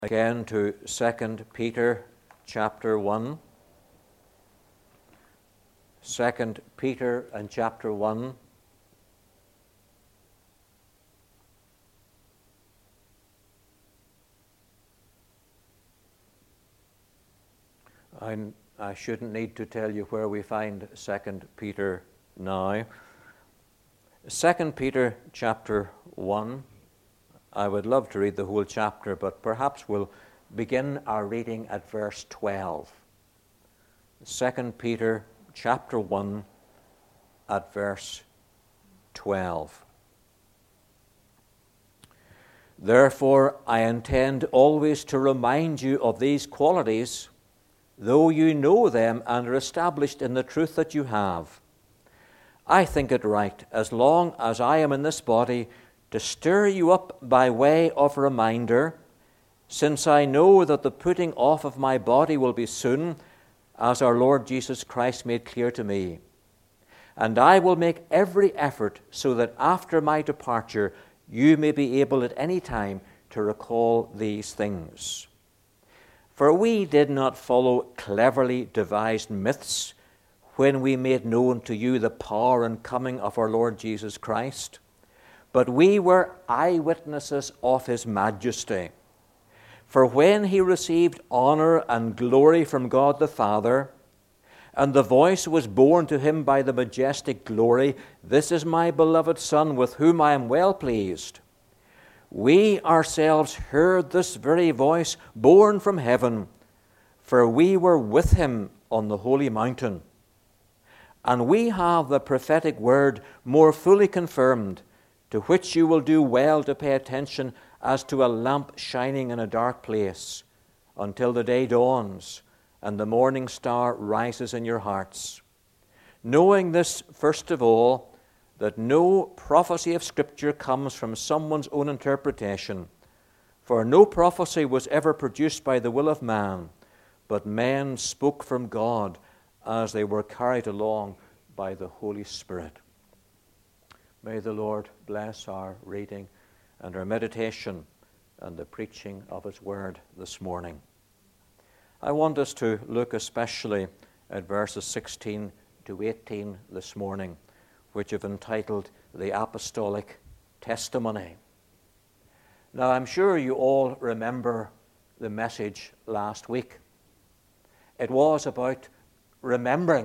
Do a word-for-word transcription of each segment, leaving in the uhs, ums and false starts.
Again to Second Peter chapter one. Second Peter and chapter one. I, I shouldn't need to tell you where we find Second Peter now. Second Peter chapter one. I would love to read the whole chapter, but perhaps we'll begin our reading at verse twelve. Second Peter chapter one at verse twelve. Therefore, I intend always to remind you of these qualities, though you know them and are established in the truth that you have. I think it right, as long as I am in this body, to stir you up by way of reminder, since I know that the putting off of my body will be soon, as our Lord Jesus Christ made clear to me. And I will make every effort so that after my departure you may be able at any time to recall these things. For we did not follow cleverly devised myths when we made known to you the power and coming of our Lord Jesus Christ, but we were eyewitnesses of his majesty. For when he received honor and glory from God the Father, and the voice was borne to him by the majestic glory, "This is my beloved Son, with whom I am well pleased," we ourselves heard this very voice borne from heaven, for we were with him on the holy mountain. And we have the prophetic word more fully confirmed, to which you will do well to pay attention as to a lamp shining in a dark place, until the day dawns and the morning star rises in your hearts. Knowing this, first of all, that no prophecy of Scripture comes from someone's own interpretation, for no prophecy was ever produced by the will of man, but men spoke from God as they were carried along by the Holy Spirit. May the Lord bless our reading and our meditation and the preaching of his word this morning. I want us to look especially at verses sixteen to eighteen this morning, which have entitled The Apostolic Testimony. Now, I'm sure you all remember the message last week. It was about remembering.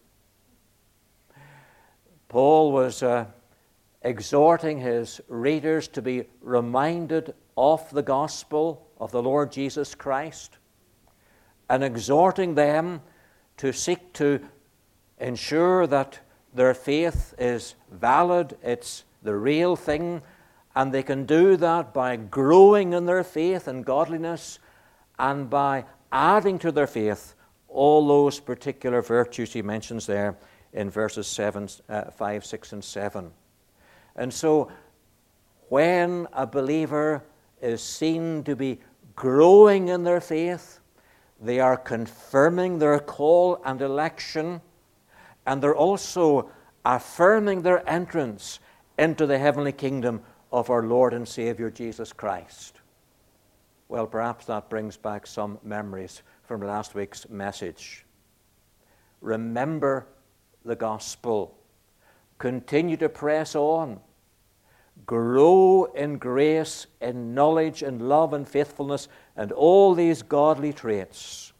Paul was uh, exhorting his readers to be reminded of the gospel of the Lord Jesus Christ, and exhorting them to seek to ensure that their faith is valid, it's the real thing, and they can do that by growing in their faith and godliness, and by adding to their faith all those particular virtues he mentions there in verses seven, uh, five, six, and seven. And so, when a believer is seen to be growing in their faith, they are confirming their call and election, and they're also affirming their entrance into the heavenly kingdom of our Lord and Savior Jesus Christ. Well, perhaps that brings back some memories from last week's message. Remember the gospel. Continue to press on. Grow in grace, in knowledge, and love, and faithfulness, and all these godly traits.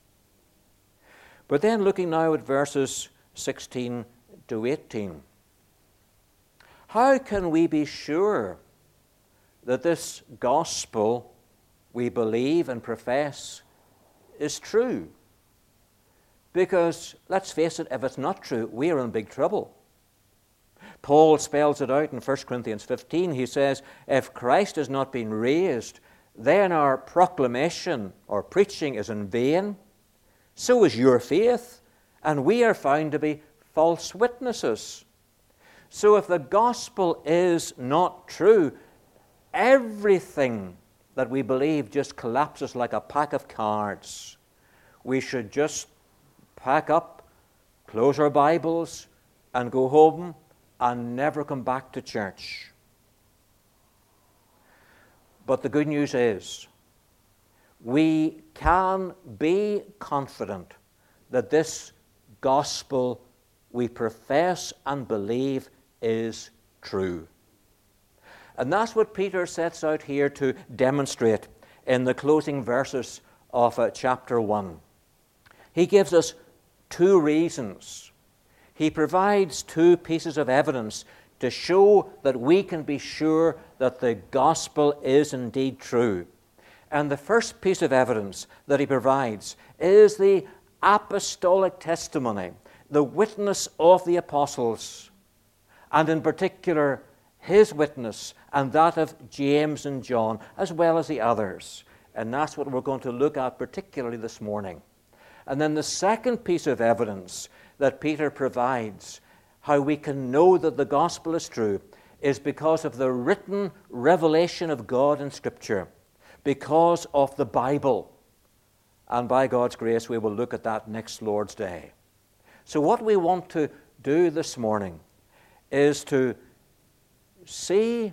But then looking now at verses sixteen to eighteen. How can we be sure that this gospel we believe and profess is true? Because, let's face it, if it's not true, we are in big trouble. Paul spells it out in First Corinthians fifteen. He says, if Christ has not been raised, then our proclamation or preaching is in vain. So is your faith, and we are found to be false witnesses. So if the gospel is not true, everything that we believe just collapses like a pack of cards. We should just pack up, close our Bibles, and go home and never come back to church. But the good news is we can be confident that this gospel we profess and believe is true. And that's what Peter sets out here to demonstrate in the closing verses of uh, chapter one. He gives us two reasons. He provides two pieces of evidence to show that we can be sure that the gospel is indeed true. And the first piece of evidence that he provides is the apostolic testimony, the witness of the apostles, and in particular his witness and that of James and John, as well as the others. And that's what we're going to look at particularly this morning. And then the second piece of evidence that Peter provides, how we can know that the gospel is true, is because of the written revelation of God in Scripture, because of the Bible. And by God's grace, we will look at that next Lord's Day. So what we want to do this morning is to see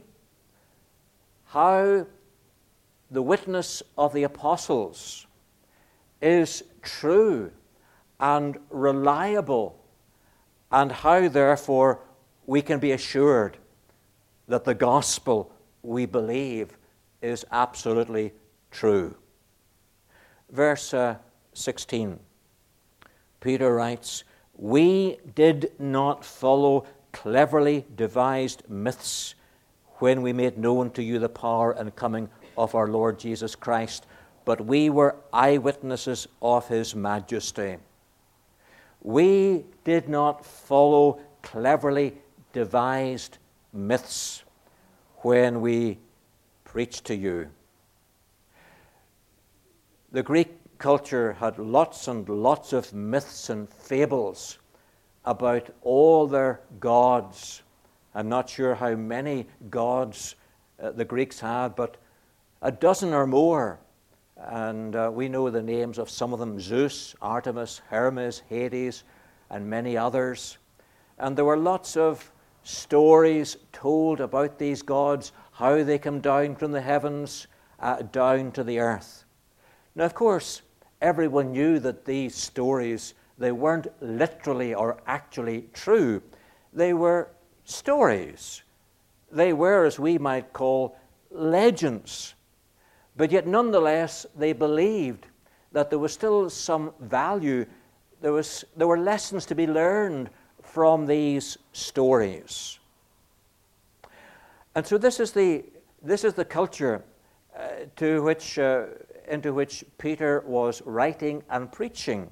how the witness of the apostles is true and reliable, and how, therefore, we can be assured that the gospel we believe is absolutely true. Verse uh, sixteen, Peter writes, "We did not follow cleverly devised myths when we made known to you the power and coming of our Lord Jesus Christ, but we were eyewitnesses of his majesty." We did not follow cleverly devised myths when we preached to you. The Greek culture had lots and lots of myths and fables about all their gods. I'm not sure how many gods uh, the Greeks had, but a dozen or more. And uh, we know the names of some of them: Zeus, Artemis, Hermes, Hades, and many others. And there were lots of stories told about these gods, how they come down from the heavens uh, down to the earth. Now, of course, everyone knew that these stories, they weren't literally or actually true. They were stories. They were, as we might call, legends. But yet, nonetheless, they believed that there was still some value. There was, there were lessons to be learned from these stories. And so this is the, this is the culture uh, to which, uh, into which Peter was writing and preaching.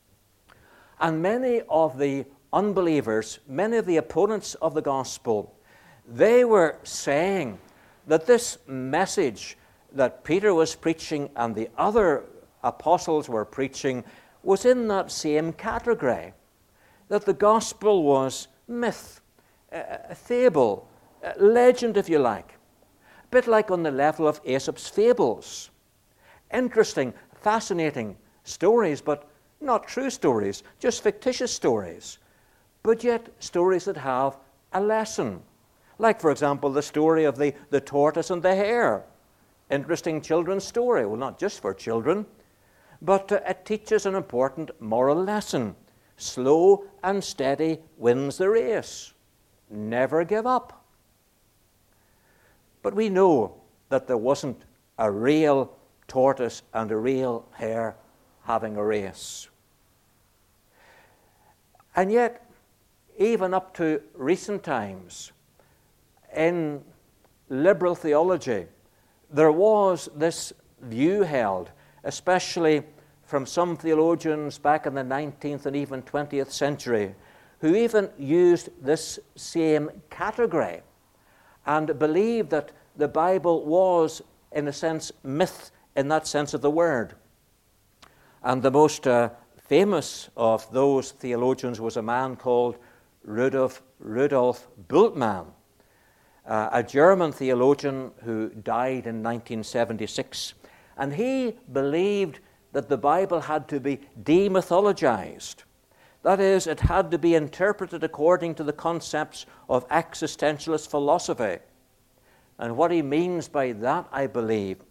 And many of the unbelievers, many of the opponents of the gospel, they were saying that this message that Peter was preaching and the other apostles were preaching was in that same category, that the gospel was myth, a fable, a legend, if you like, a bit like on the level of Aesop's fables. Interesting, fascinating stories, but not true stories, just fictitious stories, but yet stories that have a lesson. Like, for example, the story of the, the tortoise and the hare. Interesting children's story. Well, not just for children, but uh, it teaches an important moral lesson. Slow and steady wins the race. Never give up. But we know that there wasn't a real tortoise and a real hare having a race. And yet, even up to recent times, in liberal theology, there was this view held, especially from some theologians back in the nineteenth and even twentieth century, who even used this same category and believed that the Bible was, in a sense, myth in that sense of the word. And the most uh, famous of those theologians was a man called Rudolf, Rudolf Bultmann, uh, a German theologian who died in nineteen seventy-six. And he believed that the Bible had to be demythologized. That is, it had to be interpreted according to the concepts of existentialist philosophy. And what he means by that, I believe,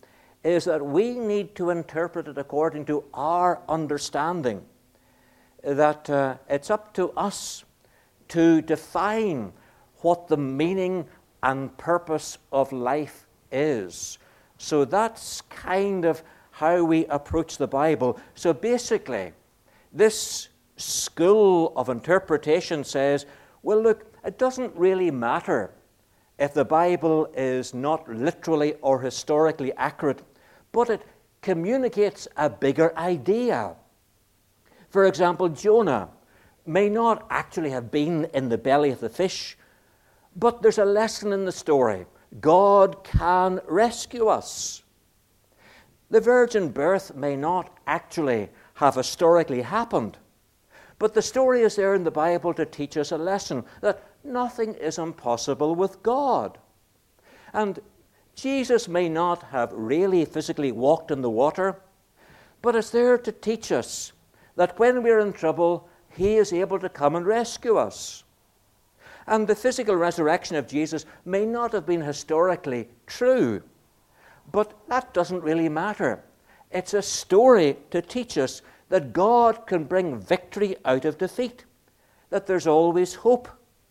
is that we need to interpret it according to our understanding, that uh, it's up to us to define what the meaning and purpose of life is. So that's kind of how we approach the Bible. So basically, this school of interpretation says, well, look, it doesn't really matter if the Bible is not literally or historically accurate, but it communicates a bigger idea. For example, Jonah may not actually have been in the belly of the fish, but there's a lesson in the story. God can rescue us. The virgin birth may not actually have historically happened, but the story is there in the Bible to teach us a lesson that nothing is impossible with God. And Jesus may not have really physically walked in the water, but it's there to teach us that when we're in trouble, he is able to come and rescue us. And the physical resurrection of Jesus may not have been historically true, but that doesn't really matter. It's a story to teach us that God can bring victory out of defeat, that there's always hope.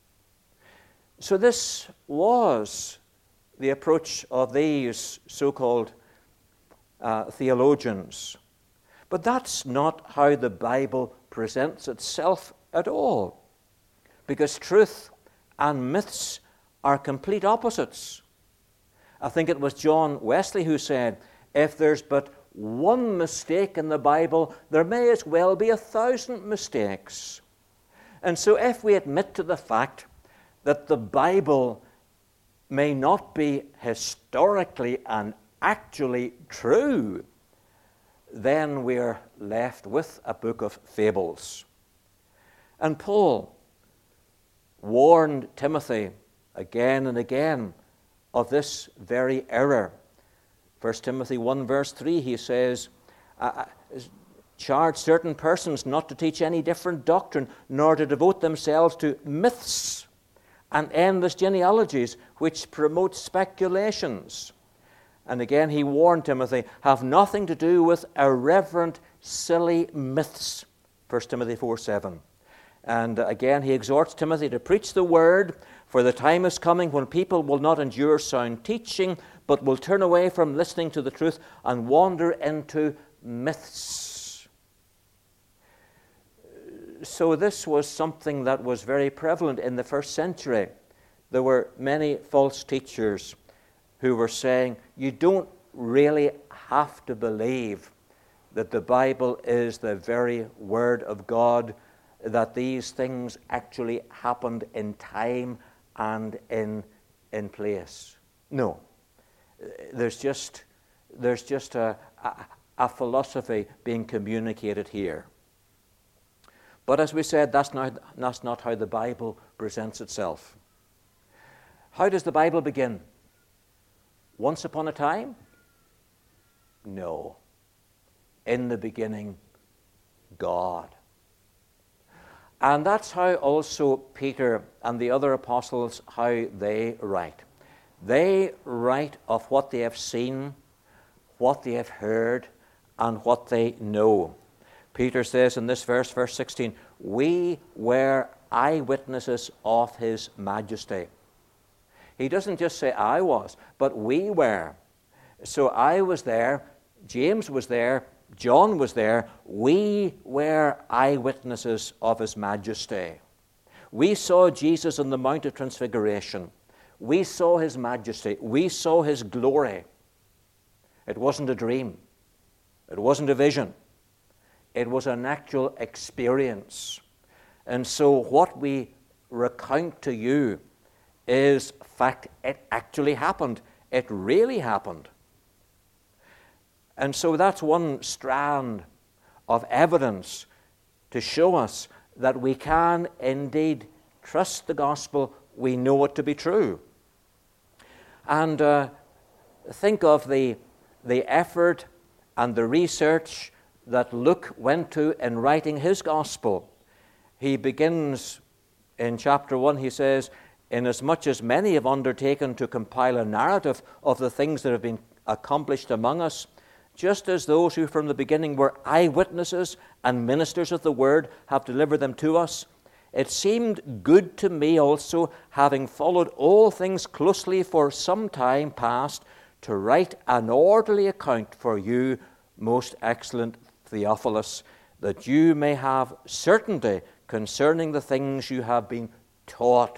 So this was the approach of these so-called uh, theologians. But that's not how the Bible presents itself at all, because truth and myths are complete opposites. I think it was John Wesley who said, if there's but one mistake in the Bible, there may as well be a thousand mistakes. And so if we admit to the fact that the Bible may not be historically and actually true, then we're left with a book of fables. And Paul warned Timothy again and again of this very error. First Timothy one verse three, he says, uh, charge certain persons not to teach any different doctrine, nor to devote themselves to myths and endless genealogies, which promote speculations. And again, he warned Timothy, have nothing to do with irreverent, silly myths. First Timothy four seven. And again, he exhorts Timothy to preach the word, for the time is coming when people will not endure sound teaching, but will turn away from listening to the truth and wander into myths. So this was something that was very prevalent in the first century. There were many false teachers who were saying, you don't really have to believe that the Bible is the very Word of God, that these things actually happened in time and in, in place. No. There's just, there's just a, a, a philosophy being communicated here. But as we said, that's not, that's not how the Bible presents itself. How does the Bible begin? Once upon a time? No. In the beginning, God. And that's how also Peter and the other apostles, how they write. They write of what they have seen, what they have heard, and what they know. Peter says in this verse, verse sixteen, we were eyewitnesses of his majesty. He doesn't just say I was, but we were. So I was there, James was there, John was there. We were eyewitnesses of his majesty. We saw Jesus on the Mount of Transfiguration. We saw his majesty. We saw his glory. It wasn't a dream. It wasn't a vision. It was an actual experience. And so what we recount to you is fact. It actually happened. It really happened. And so that's one strand of evidence to show us that we can indeed trust the gospel. We know it to be true. And uh, think of the, the effort and the research that Luke went to in writing his gospel. He begins in chapter one, he says, inasmuch as many have undertaken to compile a narrative of the things that have been accomplished among us, just as those who from the beginning were eyewitnesses and ministers of the word have delivered them to us. It seemed good to me also, having followed all things closely for some time past, to write an orderly account for you, most excellent Theophilus, that you may have certainty concerning the things you have been taught.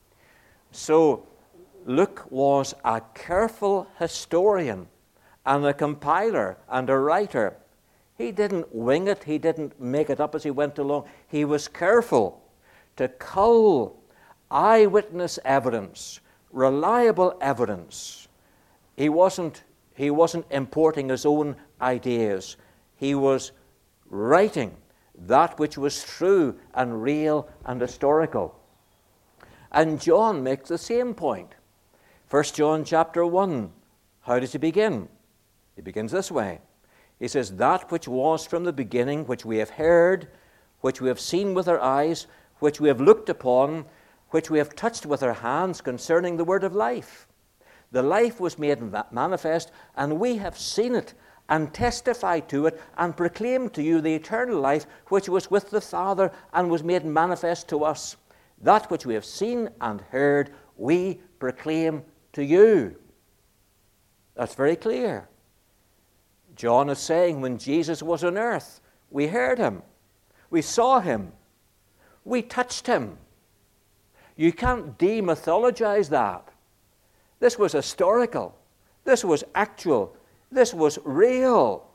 So Luke was a careful historian and a compiler and a writer. He didn't wing it. He didn't make it up as he went along. He was careful to cull eyewitness evidence, reliable evidence. He wasn't, he wasn't importing his own ideas. He was writing that which was true and real and historical. And John makes the same point. First John chapter one, how does he begin? He begins this way. He says, that which was from the beginning, which we have heard, which we have seen with our eyes, which we have looked upon, which we have touched with our hands concerning the word of life. The life was made manifest, and we have seen it, and testified to it, and proclaimed to you the eternal life which was with the Father, and was made manifest to us. That which we have seen and heard, we proclaim to you. That's very clear. John is saying when Jesus was on earth, we heard him, we saw him, we touched him. You can't demythologize that. This was historical. This was actual. This was real.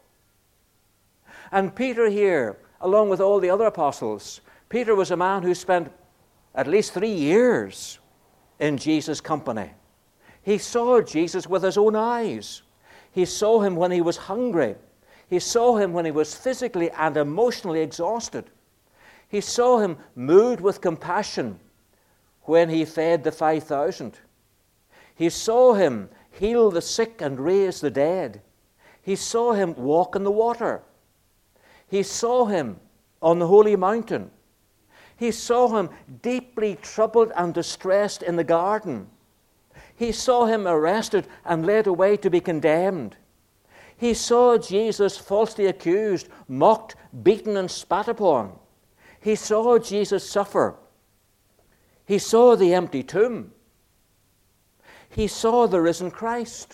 And Peter here, along with all the other apostles, Peter was a man who spent at least three years in Jesus' company. He saw Jesus with his own eyes. He saw him when he was hungry. He saw him when he was physically and emotionally exhausted. He saw him moved with compassion when he fed the five thousand. He saw him heal the sick and raise the dead. He saw him walk in the water. He saw him on the holy mountain. He saw him deeply troubled and distressed in the garden. He saw him arrested and led away to be condemned. He saw Jesus falsely accused, mocked, beaten, and spat upon. He saw Jesus suffer. He saw the empty tomb. He saw the risen Christ.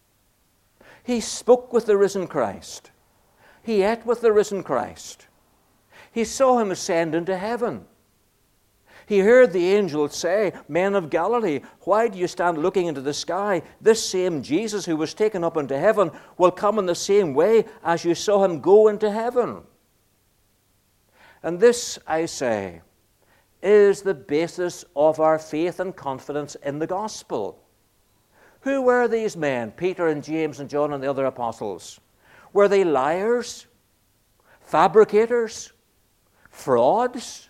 He spoke with the risen Christ. He ate with the risen Christ. He saw him ascend into heaven. He heard the angels say, men of Galilee, why do you stand looking into the sky? This same Jesus who was taken up into heaven will come in the same way as you saw him go into heaven. And this, I say, is the basis of our faith and confidence in the gospel. Who were these men, Peter and James and John and the other apostles? Were they liars, fabricators, frauds?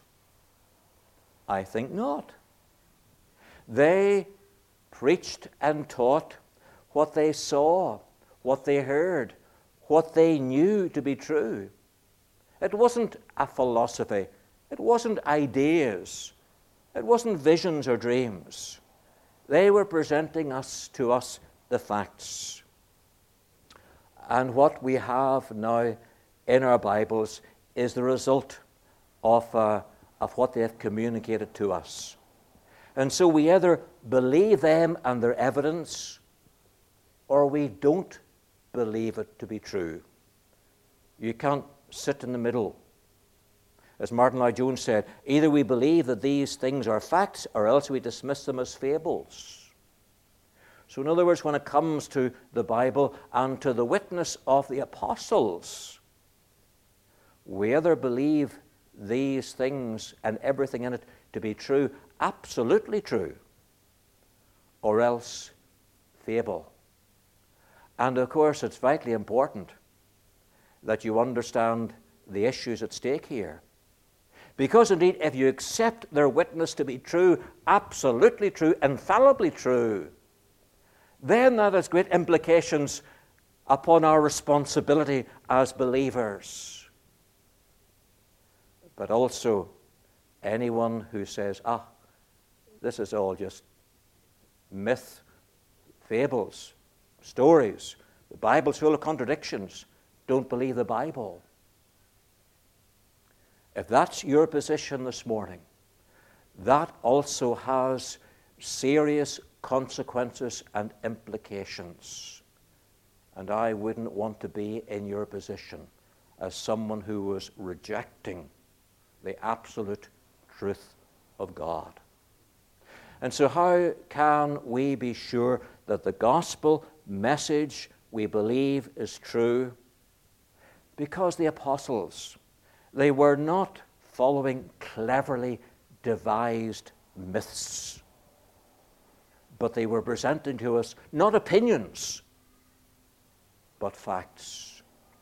I think not. They preached and taught what they saw, what they heard, what they knew to be true. It wasn't a philosophy. It wasn't ideas. It wasn't visions or dreams. They were presenting us to us the facts. And what we have now in our Bibles is the result of, uh, of what they have communicated to us. And so we either believe them and their evidence, or we don't believe it to be true. You can't sit in the middle. As Martin Lloyd-Jones said, either we believe that these things are facts, or else we dismiss them as fables. So in other words, when it comes to the Bible and to the witness of the apostles, we either believe these things and everything in it to be true, absolutely true, or else fable. And of course, it's vitally important that you understand the issues at stake here. Because indeed, if you accept their witness to be true, absolutely true, infallibly true, then that has great implications upon our responsibility as believers. But also, anyone who says, ah, this is all just myth, fables, stories, The Bible's full of contradictions. Don't believe the Bible. If that's your position this morning, that also has serious consequences and implications. And I wouldn't want to be in your position as someone who was rejecting the absolute truth of God. And so how can we be sure that the gospel message we believe is true? Because the apostles, they were not following cleverly devised myths, but they were presenting to us not opinions, but facts.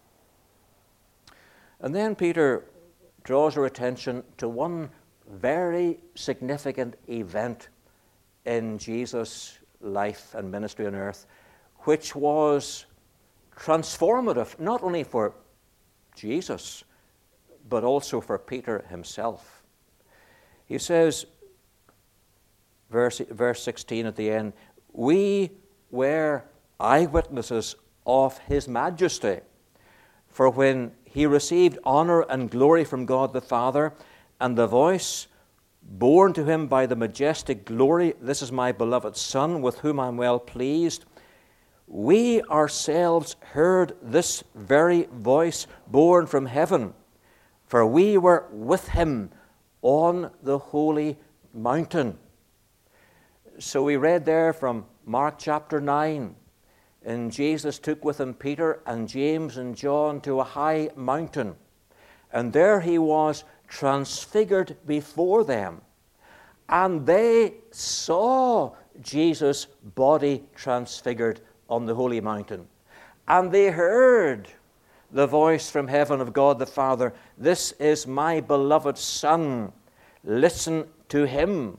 And then Peter draws our attention to one very significant event in Jesus' life and ministry on earth, which was transformative, not only for Jesus, but also for Peter himself. He says, verse, verse sixteen at the end, we were eyewitnesses of his majesty. For when he received honor and glory from God the Father, and the voice borne to him by the majestic glory, this is my beloved Son, with whom I am well pleased, we ourselves heard this very voice borne from heaven, for we were with him on the holy mountain. So we read there from Mark chapter nine, and Jesus took with him Peter and James and John to a high mountain, and there he was transfigured before them, and they saw Jesus' body transfigured on the holy mountain, and they heard the voice from heaven of God the Father, this is my beloved Son, listen to him.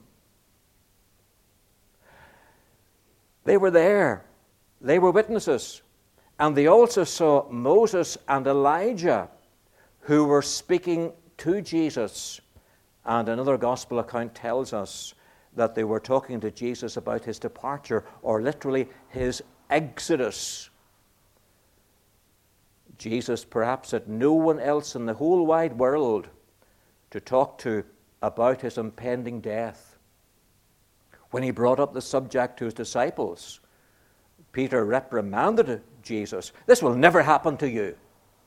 They were there. They were witnesses. And they also saw Moses and Elijah, who were speaking to Jesus. And another gospel account tells us that they were talking to Jesus about his departure, or literally his exodus. Jesus perhaps had no one else in the whole wide world to talk to about his impending death. When he brought up the subject to his disciples, Peter reprimanded Jesus. This will never happen to you.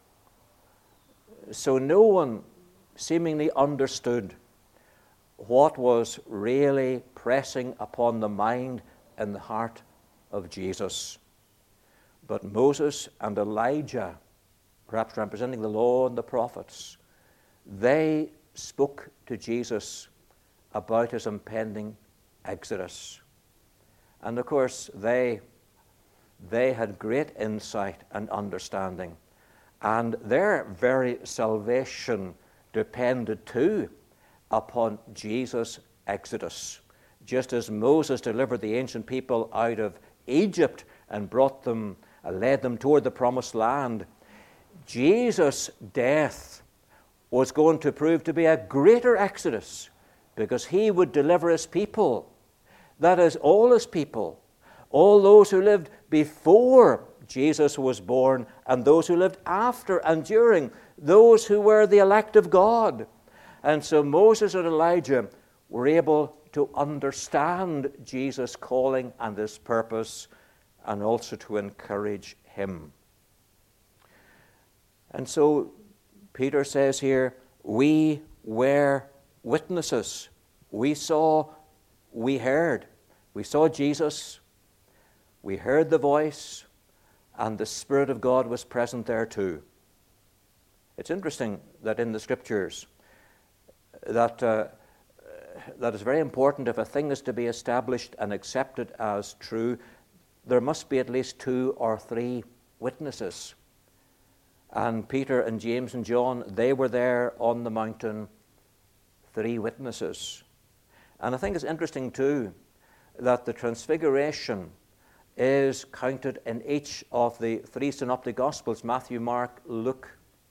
So no one seemingly understood what was really pressing upon the mind and the heart of Jesus. But Moses and Elijah, perhaps representing the law and the prophets, they spoke to Jesus about his impending exodus. And of course, they, they had great insight and understanding. And their very salvation depended too upon Jesus' exodus. Just as Moses delivered the ancient people out of Egypt and brought them, uh, led them toward the promised land, Jesus' death was going to prove to be a greater exodus, because he would deliver his people. That is, all his people, all those who lived before Jesus was born and those who lived after and during, those who were the elect of God. And so Moses and Elijah were able to understand Jesus' calling and his purpose, and also to encourage him. And so Peter says here, we were witnesses. We saw, we heard. We saw Jesus, we heard the voice, and the Spirit of God was present there too. It's interesting that in the Scriptures, that uh, that is very important. If a thing is to be established and accepted as true, there must be at least two or three witnesses. And Peter and James and John, they were there on the mountain, three witnesses. And I think it's interesting too that the Transfiguration is counted in each of the three synoptic Gospels, Matthew, Mark, Luke.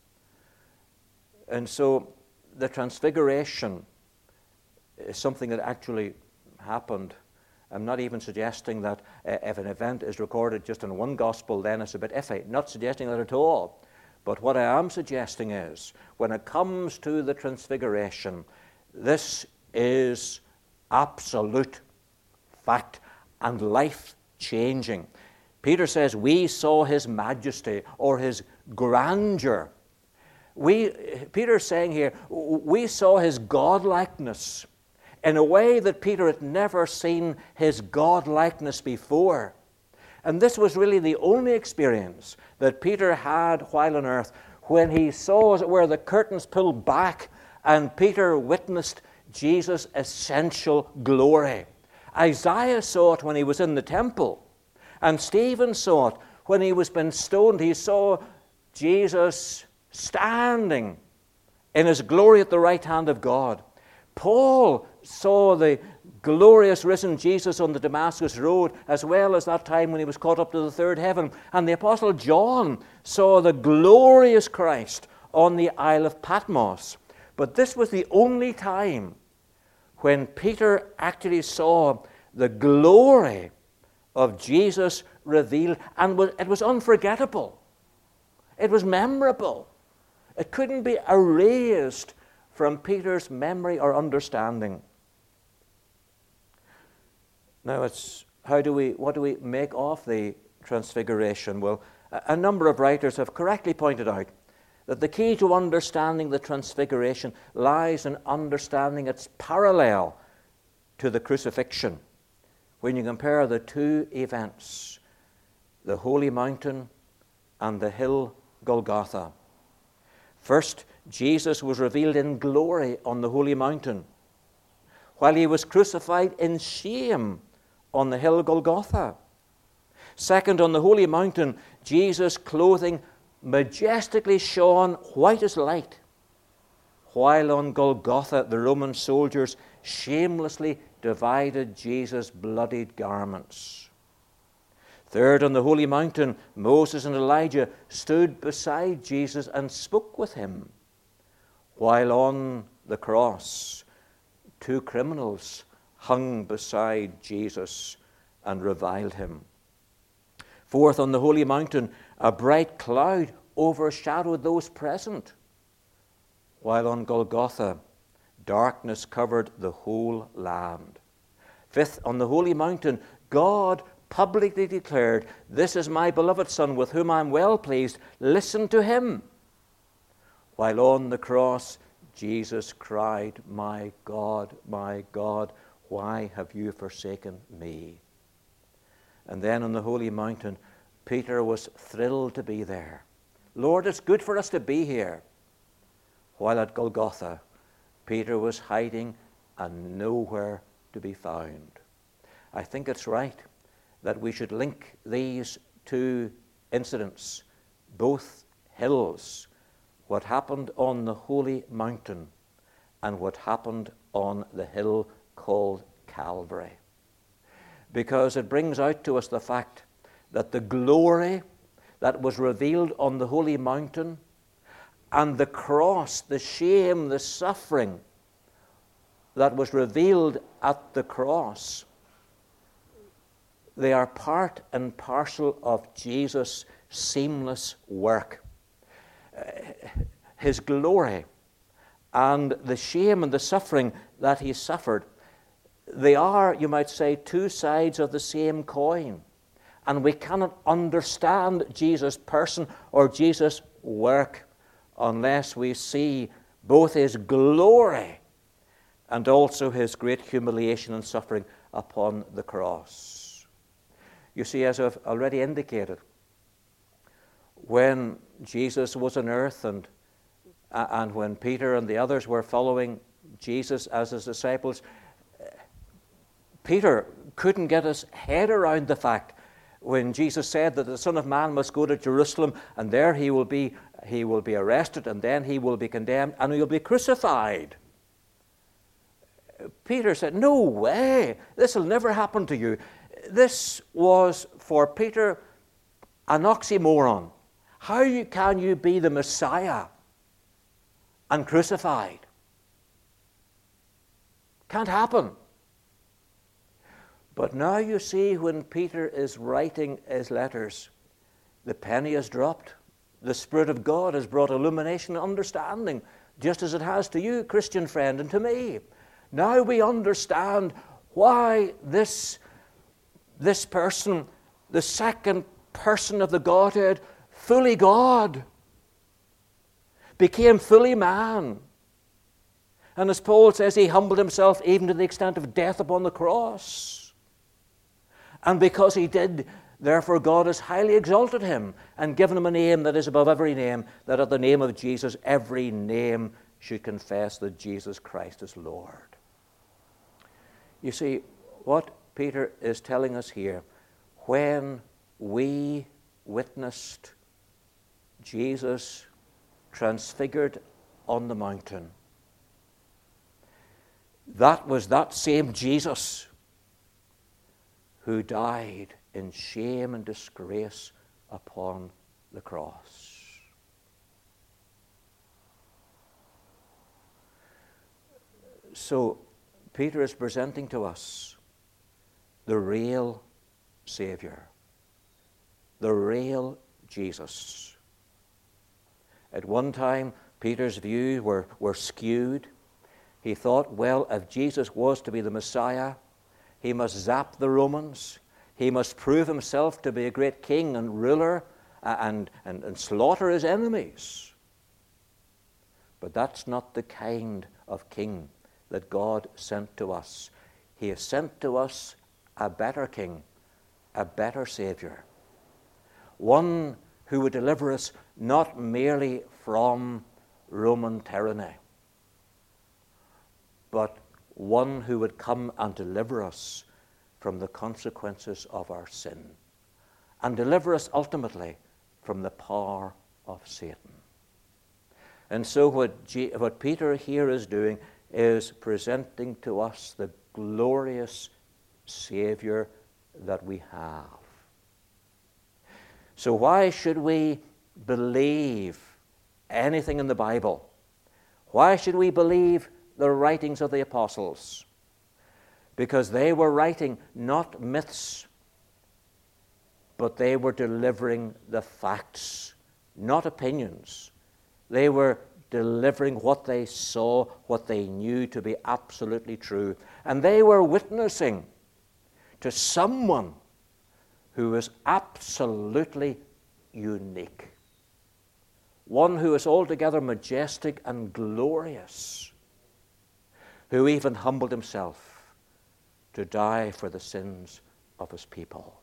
And so the Transfiguration is something that actually happened. I'm not even suggesting that uh, if an event is recorded just in one gospel, then it's a bit iffy. Not suggesting that at all. But what I am suggesting is, when it comes to the Transfiguration, this is absolute fact and life-changing. Peter says, we saw his majesty or his grandeur. We, Peter's saying here, we saw his godlikeness in a way that Peter had never seen his godlikeness before. And this was really the only experience that Peter had while on earth, when he saw, as it were, the curtains pulled back and Peter witnessed Jesus' essential glory. Isaiah saw it when he was in the temple, and Stephen saw it when he was being stoned. He saw Jesus standing in his glory at the right hand of God. Paul saw the glorious risen Jesus on the Damascus road, as well as that time when he was caught up to the third heaven. And the Apostle John saw the glorious Christ on the Isle of Patmos. But this was the only time when Peter actually saw the glory of Jesus revealed, and it was unforgettable. It was memorable. It couldn't be erased from Peter's memory or understanding. Now, it's how do we, what do we make of the Transfiguration? Well, a number of writers have correctly pointed out that the key to understanding the Transfiguration lies in understanding its parallel to the crucifixion. When you compare the two events, the Holy Mountain and the hill Golgotha. First, Jesus was revealed in glory on the Holy Mountain, while he was crucified in shame on the hill Golgotha. Second, on the Holy Mountain, Jesus' clothing majestically shone white as light, while on Golgotha the Roman soldiers shamelessly divided Jesus' bloodied garments. Third, on the Holy Mountain, Moses and Elijah stood beside Jesus and spoke with him, while on the cross, two criminals hung beside Jesus and reviled him. Fourth, on the Holy Mountain, a bright cloud overshadowed those present, while on Golgotha, darkness covered the whole land. Fifth, on the Holy Mountain, God publicly declared, "This is my beloved Son, with whom I am well pleased. Listen to him." While on the cross, Jesus cried, "My God, my God, why have you forsaken me?" And then on the Holy Mountain, Peter was thrilled to be there. "Lord, it's good for us to be here." While at Golgotha, Peter was hiding and nowhere to be found. I think it's right that we should link these two incidents, both hills, what happened on the Holy Mountain and what happened on the hill called Calvary. Because it brings out to us the fact that the glory that was revealed on the Holy Mountain and the cross, the shame, the suffering that was revealed at the cross, they are part and parcel of Jesus' seamless work. His glory and the shame and the suffering that he suffered, they are, you might say, two sides of the same coin. And we cannot understand Jesus' person or Jesus' work unless we see both his glory and also his great humiliation and suffering upon the cross. You see, as I've already indicated, when Jesus was on earth and, and when Peter and the others were following Jesus as his disciples, Peter couldn't get his head around the fact when Jesus said that the Son of Man must go to Jerusalem and there he will be, he will be arrested and then he will be condemned and he will be crucified. Peter said, "No way, this will never happen to you." This was for Peter an oxymoron. How can you be the Messiah and crucified? Can't happen. But now you see, when Peter is writing his letters, the penny has dropped. The Spirit of God has brought illumination and understanding, just as it has to you, Christian friend, and to me. Now we understand why this, this person, the second person of the Godhead, fully God, became fully man. And as Paul says, he humbled himself even to the extent of death upon the cross. And because he did, therefore God has highly exalted him and given him a name that is above every name, that at the name of Jesus every name should confess that Jesus Christ is Lord. You see, what Peter is telling us here, when we witnessed Jesus transfigured on the mountain, that was that same Jesus who died in shame and disgrace upon the cross. So Peter is presenting to us the real Savior, the real Jesus. At one time, Peter's views were, were skewed. He thought, well, if Jesus was to be the Messiah, he must zap the Romans. He must prove himself to be a great king and ruler and, and, and slaughter his enemies. But that's not the kind of king that God sent to us. He has sent to us a better king, a better Savior, one who would deliver us not merely from Roman tyranny, but one who would come and deliver us from the consequences of our sin and deliver us ultimately from the power of Satan. And so what, G- what Peter here is doing is presenting to us the glorious Savior that we have. So why should we believe anything in the Bible? Why should we believe the writings of the apostles? Because they were writing not myths, but they were delivering the facts, not opinions. They were delivering what they saw, what they knew to be absolutely true. And they were witnessing to someone who was absolutely unique, one who is altogether majestic and glorious, who even humbled himself to die for the sins of his people.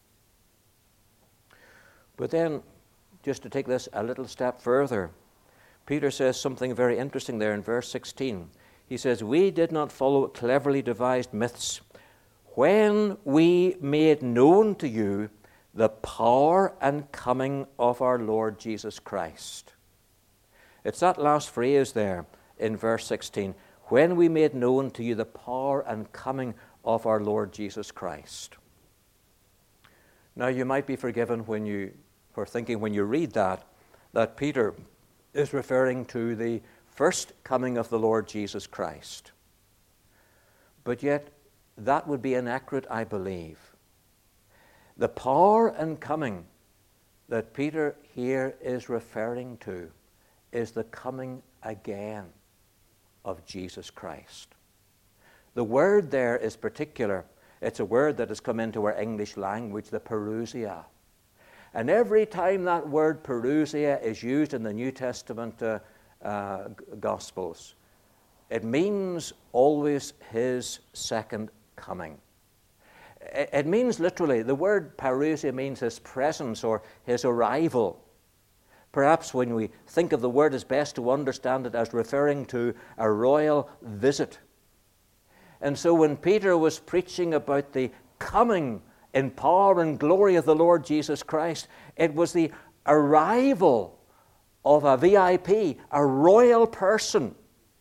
But then, just to take this a little step further, Peter says something very interesting there in verse sixteen. He says, "We did not follow cleverly devised myths when we made known to you the power and coming of our Lord Jesus Christ." It's that last phrase there in verse sixteen. When we made known to you the power and coming of our Lord Jesus Christ. Now, you might be forgiven when you, for thinking when you read that, that Peter is referring to the first coming of the Lord Jesus Christ. But yet, that would be inaccurate, I believe. The power and coming that Peter here is referring to is the coming again of Jesus Christ. The word there is particular. It's a word that has come into our English language, the parousia. And every time that word parousia is used in the New Testament uh, uh, Gospels, it means always his second coming. It, it means literally, the word parousia means his presence or his arrival. Perhaps when we think of the word, it's best to understand it as referring to a royal visit. And so when Peter was preaching about the coming in power and glory of the Lord Jesus Christ, it was the arrival of a V I P, a royal person.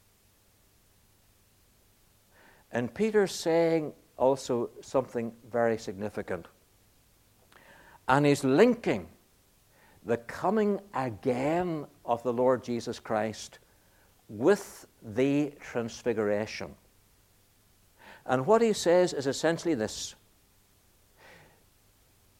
And Peter's saying also something very significant. And he's linking the coming again of the Lord Jesus Christ with the transfiguration. And what he says is essentially this: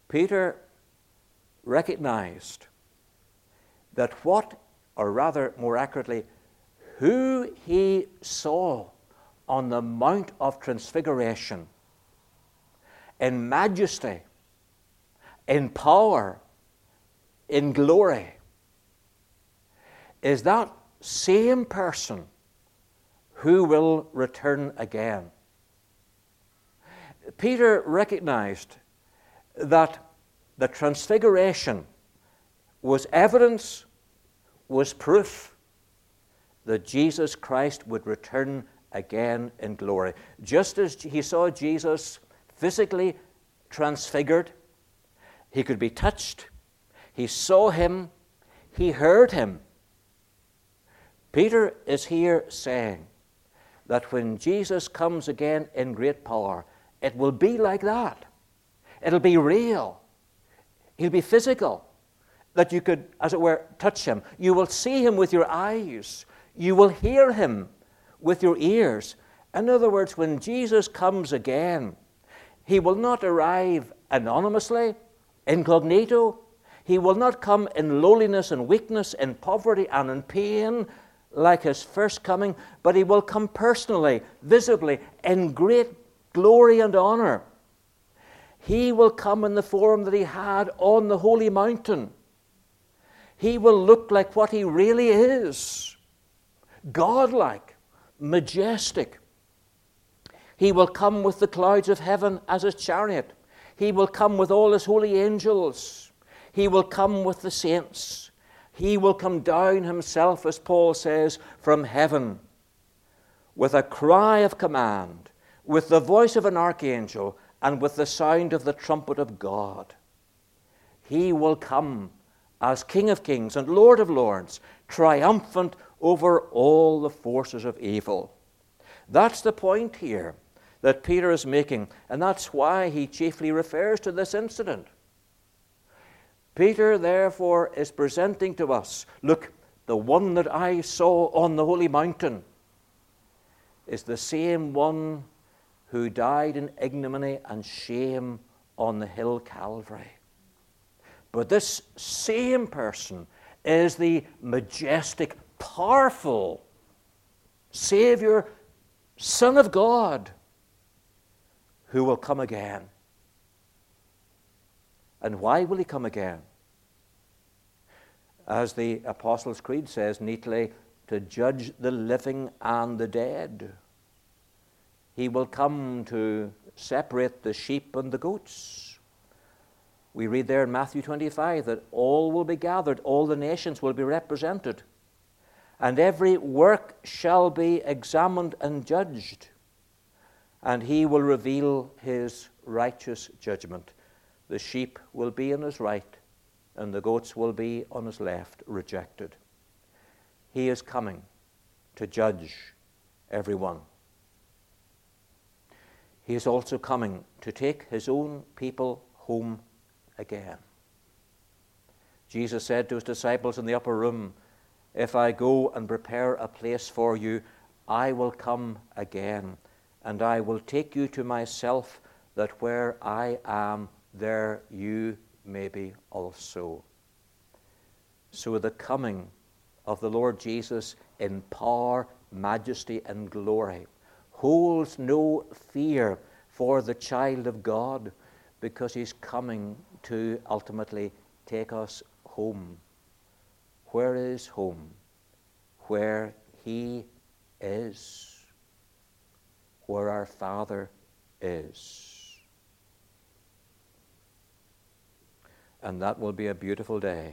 Peter recognized that what, or rather more accurately, who he saw on the Mount of Transfiguration in majesty, in power, in glory, is that same person who will return again. Peter recognized that the Transfiguration was evidence, was proof that Jesus Christ would return again in glory. Just as he saw Jesus physically transfigured, he could be touched, he saw him, he heard him. Peter is here saying that when Jesus comes again in great power, it will be like that. It'll be real. He'll be physical, that you could, as it were, touch him. You will see him with your eyes. You will hear him with your ears. In other words, when Jesus comes again, he will not arrive anonymously, incognito. He will not come in lowliness and weakness, in poverty and in pain, like his first coming, but he will come personally, visibly, in great glory and honor. He will come in the form that he had on the holy mountain. He will look like what he really is, godlike, majestic. He will come with the clouds of heaven as his chariot. He will come with all his holy angels. He will come with the saints. He will come down himself, as Paul says, from heaven with a cry of command, with the voice of an archangel, and with the sound of the trumpet of God. He will come as King of kings and Lord of lords, triumphant over all the forces of evil. That's the point here that Peter is making, and that's why he chiefly refers to this incident. Peter, therefore, is presenting to us, look, the one that I saw on the holy mountain is the same one who died in ignominy and shame on the hill Calvary. But this same person is the majestic, powerful Savior, Son of God, who will come again. And why will he come again? As the Apostles' Creed says neatly, to judge the living and the dead. He will come to separate the sheep and the goats. We read there in Matthew twenty-five that all will be gathered, all the nations will be represented, and every work shall be examined and judged, and he will reveal his righteous judgment. The sheep will be on his right, and the goats will be on his left, rejected. He is coming to judge everyone. He is also coming to take his own people home again. Jesus said to his disciples in the upper room, if I go and prepare a place for you, I will come again, and I will take you to myself, that where I am, there you may be also. So the coming of the Lord Jesus in power, majesty, and glory holds no fear for the child of God, because he's coming to ultimately take us home. Where is home? Where he is. Where our Father is. And that will be a beautiful day.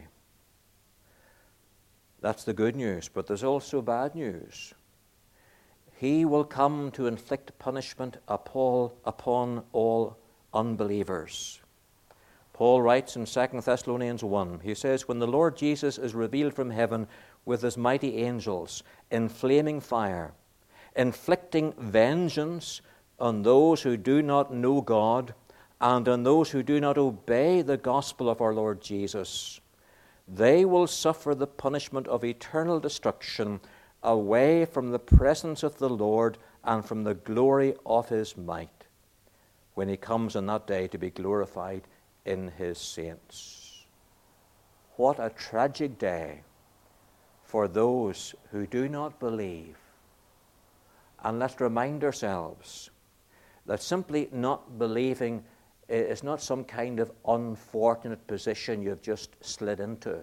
That's the good news, but there's also bad news. He will come to inflict punishment upon all unbelievers. Paul writes in Second Thessalonians one, he says, when the Lord Jesus is revealed from heaven with his mighty angels in flaming fire, inflicting vengeance on those who do not know God and on those who do not obey the gospel of our Lord Jesus, they will suffer the punishment of eternal destruction away from the presence of the Lord and from the glory of his might, when he comes on that day to be glorified in his saints. What a tragic day for those who do not believe. And let's remind ourselves that simply not believing is not some kind of unfortunate position you've just slid into.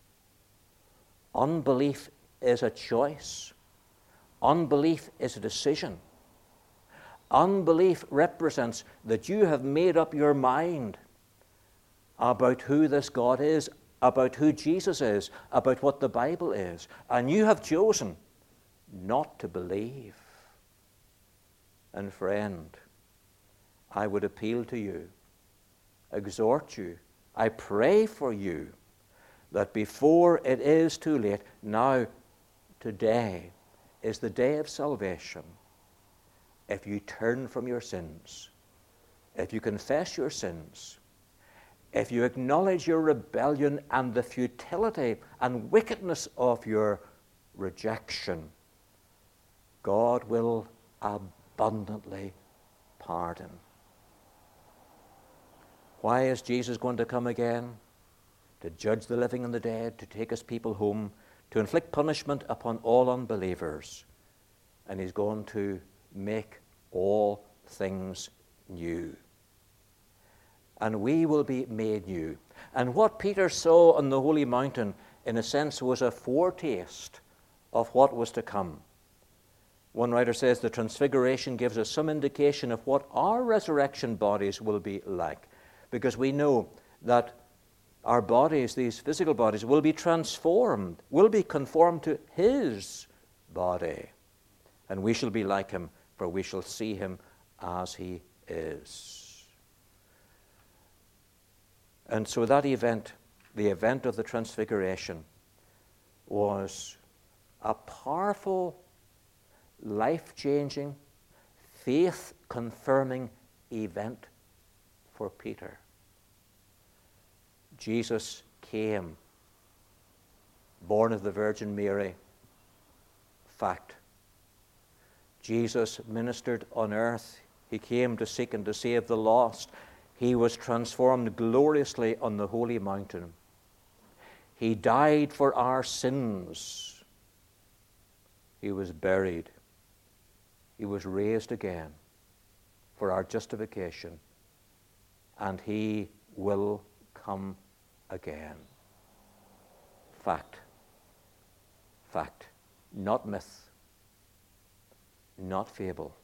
Unbelief is a choice. Unbelief is a decision. Unbelief represents that you have made up your mind about who this God is, about who Jesus is, about what the Bible is, and you have chosen not to believe. And friend, I would appeal to you, exhort you, I pray for you that before it is too late, now, today is the day of salvation. If you turn from your sins, if you confess your sins, if you acknowledge your rebellion and the futility and wickedness of your rejection, God will abundantly pardon. Why is Jesus going to come again? To judge the living and the dead, to take his people home, to inflict punishment upon all unbelievers. And he's going to make all things new. And we will be made new. And what Peter saw on the holy mountain, in a sense, was a foretaste of what was to come. One writer says the transfiguration gives us some indication of what our resurrection bodies will be like. Because we know that our bodies, these physical bodies, will be transformed, will be conformed to his body. And we shall be like him, for we shall see him as he is. And so that event, the event of the transfiguration, was a powerful, life-changing, faith-confirming event for Peter. Jesus came, born of the Virgin Mary. Fact. Jesus ministered on earth. He came to seek and to save the lost. He was transformed gloriously on the holy mountain. He died for our sins. He was buried. He was raised again for our justification. And he will come again. Fact. Fact. Not myth. Not fable.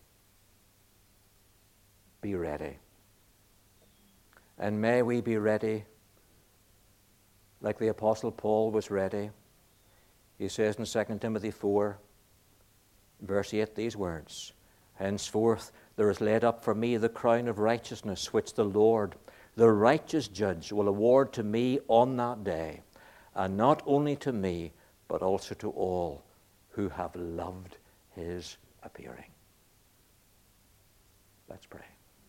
Be ready. And may we be ready like the Apostle Paul was ready. He says in Second Timothy four, verse eight, these words, henceforth there is laid up for me the crown of righteousness, which the Lord, the righteous judge, will award to me on that day, and not only to me, but also to all who have loved his appearing. Let's pray.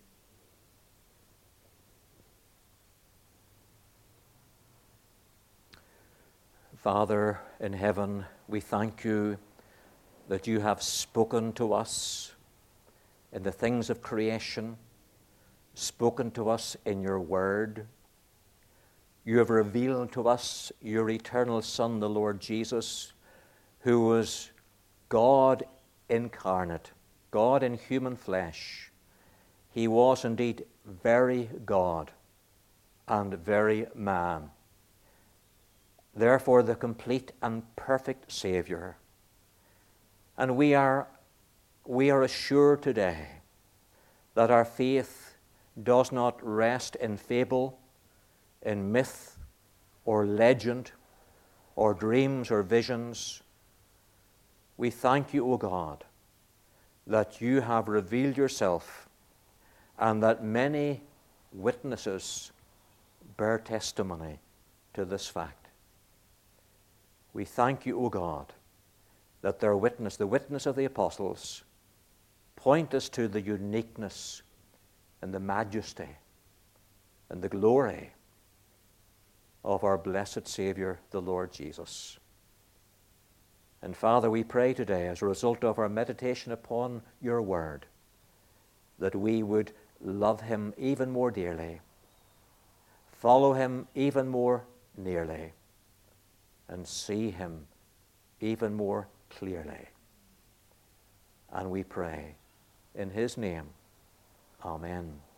Father in heaven, we thank you that you have spoken to us in the things of creation, spoken to us in your word. You have revealed to us your eternal Son, the Lord Jesus, who was God incarnate, God in human flesh. He was indeed very God and very man. Therefore, the complete and perfect Savior. And we are, we are assured today that our faith does not rest in fable, in myth or legend or dreams or visions. We thank you, O God, that you have revealed yourself and that many witnesses bear testimony to this fact. We thank you, O God, that their witness, the witness of the apostles, point us to the uniqueness and the majesty and the glory of our blessed Savior, the Lord Jesus. And Father, we pray today, as a result of our meditation upon your word, that we would love him even more dearly. follow him even more nearly, and see him even more clearly. And we pray in his name. Amen.